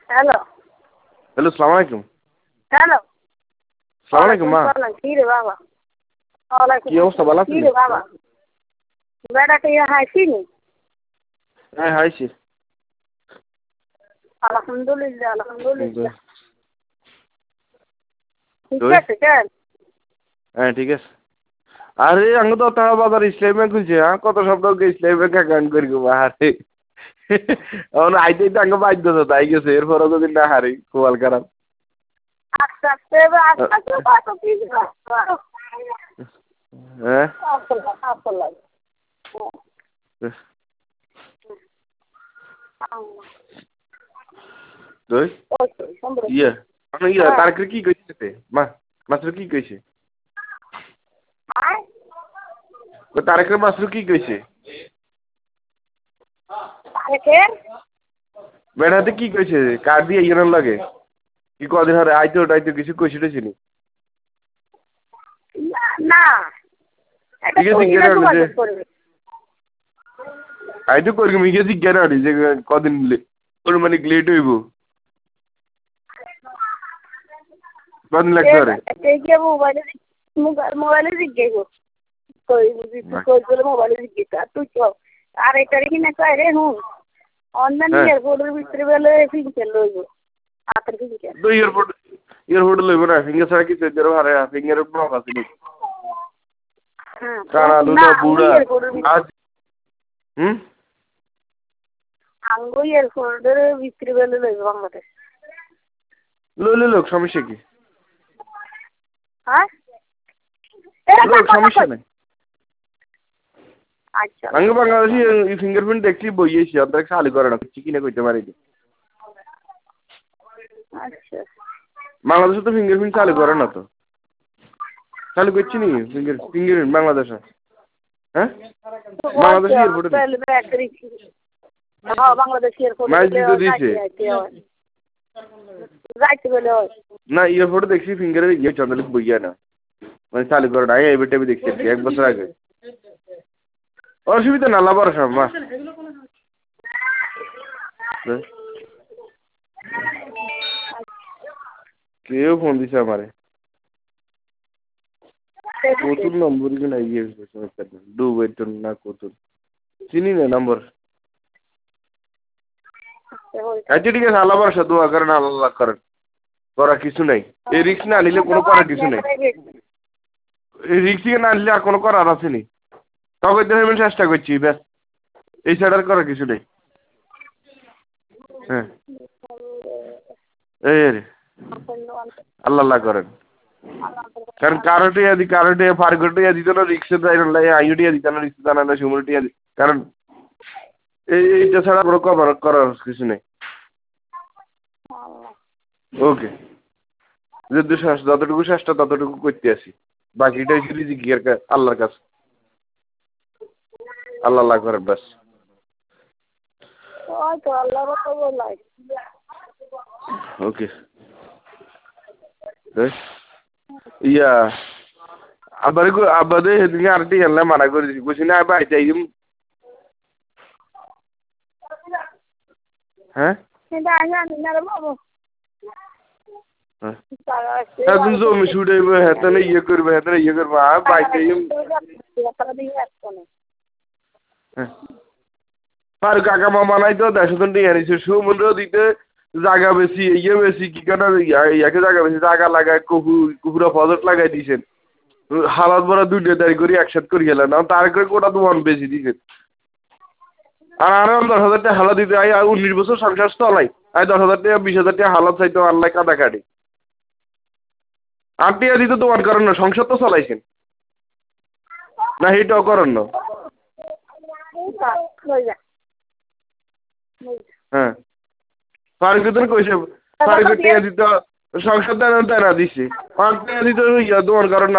Hello hello, সালাম আলাইকুম। Hello সালাম আলাইকুম মা। কি রে বাবা? ওয়ালাইকুম কি অবস্থা, ভালো কি আছেন? রে বাবা? বেড়াতে হাসিনি? হ্যাঁ, হাইছি। আলহামদুলিল্লাহ আলহামদুলিল্লাহ। ঠিক তুই? আছে কেন? হ্যাঁ, ঠিক আছে। আরে আঙ্গ তো তারা বাজার ইসলামী ব্যাংক খুলছে, হ্যাঁ কত সপ্তাহ ইসলামী ব্যাংক অ্যাকাউন্ট করি গো আরে এখন আইতেই তো আঙ্গ বাধ্য তো তাই গেছে, এরপরও যদি না হারি কোয়াল খারাপ। আস্তে আস্তে আস্তে আস্তে কত কি হ্যাঁ তুই ইয়ে মানে ইয়ে তারকে কি কইছে মা? মাত্র কি কইছে? তারেকের মাত্র কি কইছে? বেড়াতে কি কইছে? কার দিয়ে ইয়ের লাগে কি কদিন হারে আইতে ওটাইতে কিছু কইছে নি? না ঠিক আছে আইতো করি মিগে জিজ্ঞাসা করি যে কদিন তোর মানে লেট হইব কদিন লাগতে পারে মোবাইলে জিজ্ঞেস মোবাইলে জিজ্ঞেস তুই আর এটা কি না কয় রে হুন অনলাইন এয়ারপোর্টের ভিতরে বেলে ফিঙ্কেল লইব হাতের ফিঙ্কেল তো এয়ারপোর্ট লইব না ফিঙ্গার ছাড়া কি তেজের হারে ফিঙ্গারের ব্লক আছে নি কানা লুলো বুড়া আজ আঙ্গু এয়ারপোর্টের ভিতরে বেলে লইব বাংলাদেশ লইলে লোক সমস্যা কি? হ্যাঁ সমস্যা নাই। আচ্ছা আঙ্গ বাংলাদেশি ফিঙ্গারপ্রিন্ট দেখছি বইয়েছি অর্ধেক চালু করে না কিছু কিনে কইতে পারি আচ্ছা বাংলাদেশে তো ফিঙ্গারপ্রিন্ট চালু করে না তো চালু করছি নি ফিঙ্গারপ্রিন্ট বাংলাদেশে হ্যাঁ বাংলাদেশি এয়ারপোর্টে বাংলাদেশি এয়ারপোর্টে না এয়ারপোর্টে দেখছি ফিঙ্গারের ইয়ে চন্দ্রলিক বইয়া না মানে চালু করে না এই বেটে দেখছি 1 বছর আগে অসুবিধা না লাভ আর মা কেউ ফোন দিছে আমারে কতুল নম্বর কি না ইয়ে ডুবের জন্য না কতুল চিনি না নম্বর আচ্ছা ঠিক আছে আল্লাহ ভরসা দোয়া করেন আল্লাহ করেন করা কিছু নাই এই রিস্ক না নিলে কোনো করার কিছু নেই এই রিস্ক না নিলে আর কোনো করার আছে নি তবে তো আমি চেষ্টা করছি ব্যাস এই ছাড়া আর করার কিছু নেই হ্যাঁ এই রে আল্লাহ করেন কারণ কারোটে ফার্গোটে দিত না রিক্সে আইওটিয়া দিত না রিক্সে জানা না সুমুটিয়া কারণ এইটা ছাড়া কোনো করার কিছু নেই ওকে যতটুকু চেষ্টা ততটুকু করতে আসি বাকিটাই ছিল জিজ্ঞের আল্লাহর কাছে আল্লাহ করেন ব্যাস ওকে ইয়া আবারে সেদিকে আরেকটি এলে মানা করে দিছি বুঝি না বাড়িতে আইম হ্যাঁ তুমি জমি ছুটাইব হেতনে ইয়ে করবে বাড়িতে আর কাকা মামা নাই তো 10 নিয়ে আনিছে সমুদ্র দিতে জায়গা বেশি ইয়ে বেশি কি কেন ইয়াকে জায়গা বেশি জায়গা লাগায় কুকুরা ফজট লাগাই দিয়েছেন হালাত বড় 2 দাঁড়ি করে একসাথে করে গেলেন না তার করে গোটা দোকান বেশি দিয়েছেন আর আরো 10,000 টাকা হালা দিতে 19 বছর সংসার চলাই 10,000 টাকা 20,000 টাকা হালাত চাইতো আল্লাহ কাদা কাটি আর টিয়া দিতে দোকান করেন না সংসার তো চালাইছেন না এইটাও করেন না হ্যাঁ ফারুকের কইছে ফারুকের টিয়া দিতে সংসার দেয় না দিছে 5 টাকা দিতে দোকান করেন না